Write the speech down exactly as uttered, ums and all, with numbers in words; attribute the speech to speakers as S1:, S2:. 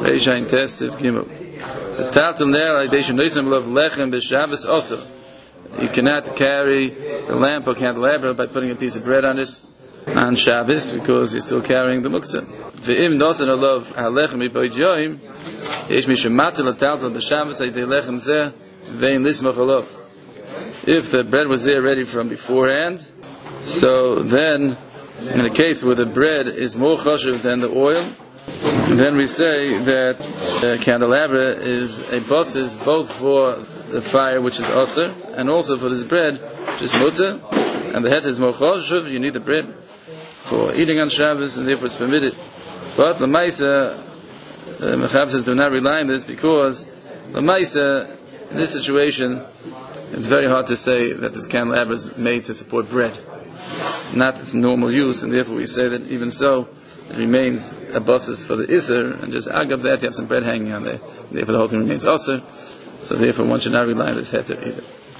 S1: Reishain Tesiv Gimel. The Tatel Ner Aydeshin Noisem Lov Lechem B'Shabbos also. You cannot carry the lamp or candelabra by putting a piece of bread on it on Shabbos because you're still carrying the muktzah. V'im nosen alov halechem iboid yoim yesh mishum matel ataltel b'Shabbos aydei lechem zeh vein lismach alov. If the bread was there ready from beforehand, so then in a case where the bread is more choshev than the oil, then we say that the candelabra is a basis both for the fire which is aser and also for this bread which is mutter, and the het is more choshev. You need the bread for eating on Shabbos, and therefore it's permitted. But the Maisa, the Mechav says, do not rely on this because the Maisa, in this situation, it's very hard to say that this candelabra is made to support bread. It's not its normal use, and therefore we say that even so, it remains a basis for the Isser, and just agav that you have some bread hanging on there, and therefore the whole thing remains Aser, so therefore one should not rely on this heter either.